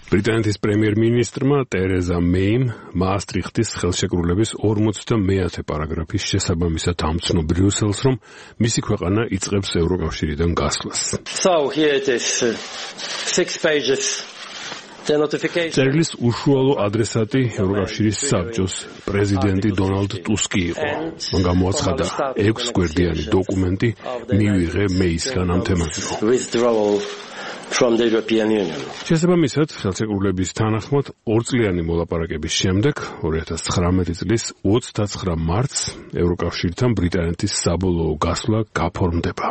ბრიტანეთის პრემიერ-მინისტრმა ტერეზა მეიმ მაასტრიხტის ხელშეკრულების 50-მეათე პარაგრაფის შესაბამისად ამცნო ბრიუსელს, რომ მისი ქვეყანა იწყებს ევროკავშირიდან გასვლას. So here it is, 6 pages. წერილის უშუალო ადრესატი ევროკავშირის საბჭოს პრეზიდენტი დონალდ ტუსკი იყო. მან გამოაცხადა 6 გვერდიანი დოკუმენტი მივიღე მეისგან ამ თემაზე. შესაბამისად, ხელშეკრულების თანახმად 2 წლიანი მოლაპარაკების შემდეგ 2019 წლის 29 მარტს ევროკავშირთან ბრიტანეთის საბოლოო გასვლა გაფორმდება.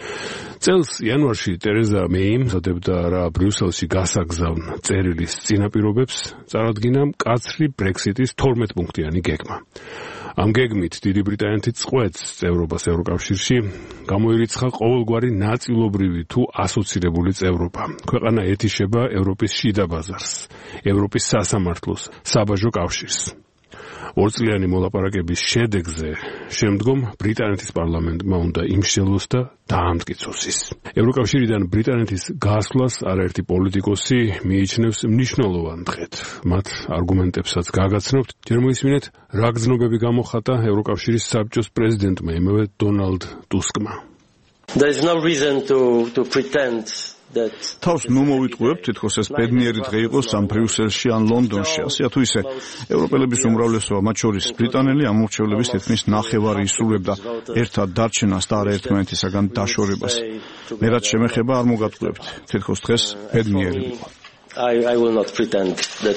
წელს იანვარში ტერეზა მეიმ ზადებდა რა ბრიუსელში გასაგზავნ წერილის წინაპირობებს წარადგინა მკაცრი ბრექსიტის 12 პუნქტიანი გეგმა. ამ გეგმით დიდი ბრიტანეთი წყვეტს წევრობას ევროკავშირში, გამოირიცხა ყოველგვარი ნაწილობრივი თუ ასოცირებული წევრობა. ქვეყანა ეთიშება ევროპის შიდა ბაზარს, ევროპის სასამართლოს, საბაჟო კავშირს. 2 წლიანი მოლაპარაკების შედეგზე შემდგომ ბრიტანეთის პარლამენტმა უნდა იმსჯელოს და დაამტკიცოს ის. ევროკავშირიდან ბრიტანეთის გასვლას არაერთი პოლიტიკოსი მიიჩნევს მნიშვნელოვან დღედ. მათ არგუმენტებსაც გაგაცნობთ, ჯერ მოისმინეთ, რა გზნობები გამოხატა ევროკავშირის საბჭოს პრეზიდენტმა, იმავე დონალდ ტუსკმა. There is no reason to pretend თავს ნუ მოვიტყუებთ, თითქოს ეს ბედნიერი დღე იყოს ამ ბრიუსელში ან ლონდონში. ასე თუ ისე, ევროპელების უმრავლესობა, მათ შორის ბრიტანელი ამორჩევლების თითქმის ნახევარი ისრულებდა ერთად დარჩენას და არა ერთმანეთისაგან დაშორებას. მე რაც შემეხება არ მოგატყუებთ, თითქოს დღეს ბედნიერი იყო. I will not pretend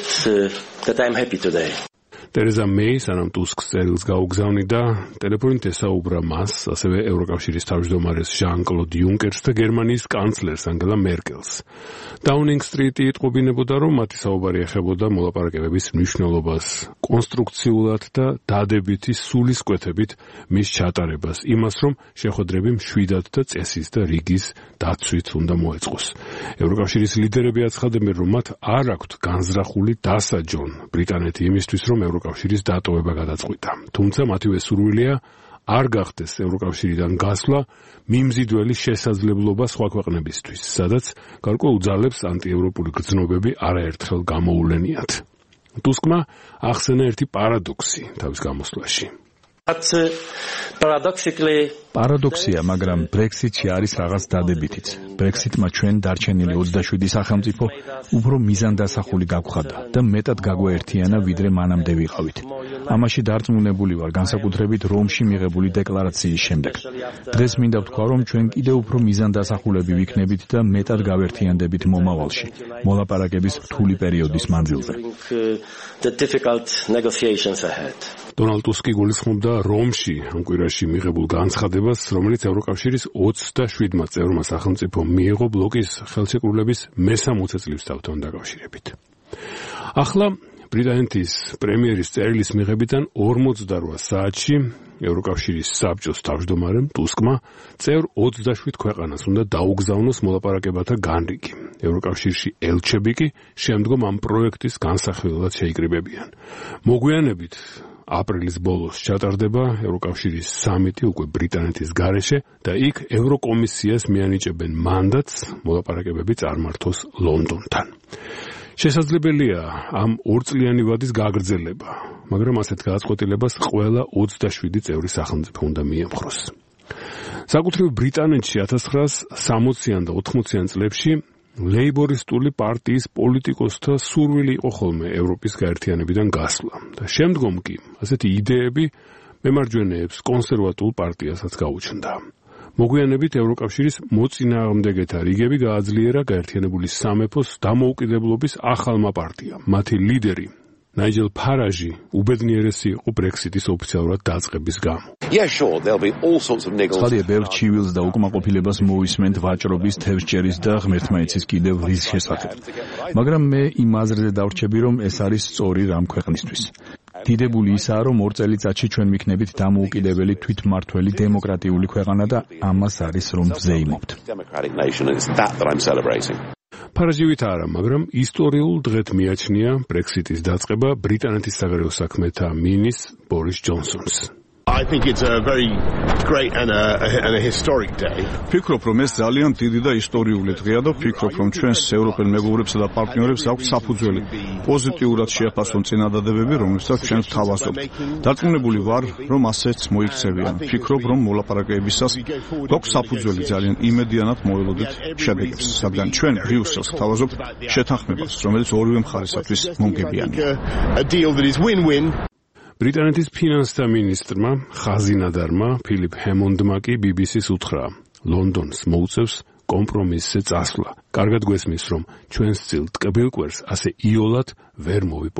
that I am happy today. ტერეზა მეი სანამ ტუსკს წერილს გაუგზავნიდა, ტელეფონით ესაუბრა მას, ასევე ევროკავშირის თავმჯდომარეს ჟან-კლოდ იუნკერს და გერმანიის კანცლერს ანგელა მერკელს. დაუნინგ სტრიტი იტყობინებოდა, რომ მათი საუბარი ეხებოდა მოლაპარაკებების მნიშვნელობას, კონსტრუქციულად და დადებითი სულისკვეთებით მის ჩატარებას, იმას, რომ შეხვედრები მშვიდად და წესის და რიგის დაცვით უნდა მოეწყოს. ევროკავშირის ლიდერები აცხადებენ, რომ მათ არ აქვთ განზრახული დასაჯონ ბრიტანეთი იმისთვის, რომ ევროკავშირის დატოვება გადაწყვიტა. თუმცა მათივე სურვილია არ გახდეს ევროკავშირიდან გასვლა მიმზიდველი შესაძლებლობა სხვა ქვეყნებისთვის, სადაც გარკვეულ ძალებს ანტიევროპული გრძნობები არაერთხელ გამოულენიათ. ტუსკმა ახსენა ერთი პარადოქსი თავის გამოსვლაში. პარადოქსია, მაგრამ ბრექსიტში არის რაღაც დადებითიც. ბრექსიტმა ჩვენ დარჩენილი 27 სახელმწიფო უფრო მიზანდასახული გაგვხადა და მეტად გაგვაერთიანა, ვიდრე მანამდე ვიყავით. ამაში დარწმუნებული ვარ, განსაკუთრებით რომში მიღებული დეკლარაციის შემდეგ. დღეს მინდა ვთქვა, რომ ჩვენ კიდევ უფრო მიზანდასახულები ვიქნებით და მეტად გავერთიანდებით მომავალში, მოლაპარაკების რთული პერიოდის მანძილზე. დონალდ ტუსკი გულისხმობდა რომში ამ კვირაში მიღებულ განცხადებას, რომელიც ევროკავშირის 27 წევრმა სახელმწიფომ მიიღო ბლოკის ხელშეკრულების მე-60 წლისთავთან დაკავშირებით. ახლა ბრიტანეთის პრემიერის წერილის მიღებიდან 48 საათში ევროკავშირის საბჭოს თავმჯდომარემ ტუსკმა წევრ 27 ქვეყანას უნდა დაუგზავნოს მოლაპარაკებათა განრიგი. ევროკავშირში ელჩები კი შემდგომ ამ პროექტის განსახილველად შეიკრიბებიან. მოგვიანებით აპრილის ბოლოს ჩატარდება ევროკავშირის სამიტი უკვე ბრიტანეთის გარეშე და იქ ევროკომისიას მიანიჭებენ მანდატს მოლაპარაკებები წარმართოს ლონდონთან. შესაძლებელია ამ 2 წლიანი ვადის გაგრძელება, მაგრამ ასეთ გადაწყვეტილებას ყველა 27 წევრი სახელმწიფო უნდა მიემხროს. საკუთრივ ბრიტანეთში 1960-იან და 80-იან წლებში ლეიბორისტული პარტიის პოლიტიკოსთა სურვილი იყო ხოლმე ევროპის გაერთიანებიდან გასვლა და შემდგომ კი ასეთი იდეები მემარჯვენეებს კონსერვატულ პარტიასაც გაუჩნდა. მოგვიანებით ევროკავშირის მოწინააღმდეგეთა რიგები გააძლიერა გაერთიანებული სამეფოს დამოუკიდებლობის ახალმა პარტიამ. მათი ლიდერი ნაიჯელ ფარაჟი უბედნიერესი იყო ბრექსიტის ოფიციალურად დაწყების გამო. ხალხი ბევრ ჩივილს და უკმაყოფილებას მოვისმენთ ვაჭრობის, თევზჭერის და ღმერთმაიცის კიდევ რის შესახებ. მაგრამ მე იმ აზრზე დავრჩები, რომ ეს არის სწორი რამ ქვეყნისთვის. დიდებული ისაა, რომ 2 წელიწადში ჩვენ ვიქნებით დამოუკიდებელი თვითმმართველი დემოკრატიული ქვეყანა და ამას არის რომ ვზეიმობთ. ფარაჟივით არა, მაგრამ ისტორიულ დღედ მიაჩნია ბრექსიტის დაწყება ბრიტანეთის საგარეო საქმეთა მინისტრ ბორის ჯონსონს. I think it's a very great and a historic day. ფიქრობ, რომ ეს ძალიან დიდი და ისტორიული დღეა და ვფიქრობ, რომ ჩვენს ევროპელ მეგობრებსა და პარტნიორებს აქვს საფუძველი პოზიტიურად შეაფასონ წინადადებები, რომლებსაც ჩვენ ვთავაზობთ. დარწმუნებული ვარ, რომ ასეც მოიქცევიან. ვფიქრობ, რომ მოლაპარაკებისას გვაქვს საფუძველი ძალიან იმედიანად მოველოდეთ შედეგებს, რადგან ჩვენ ბრიუსელს ვთავაზობთ შეთანხმებას, რომელიც ორივე მხარესათვის მომგებიანია. A deal that is win-win. ბრიტანეთის ფინანსთა მინისტრმა ხაზინადარმა ფილიპ ჰემონდმა კი BBC-ს უთხრა, ლონდონს მოუწევს კომპრომისზე წასვლა. კარგად გვესმის, რომ ჩვენს წილ ტკბილ კვერს ასე იოლად ვერ მოვიპოვებთ.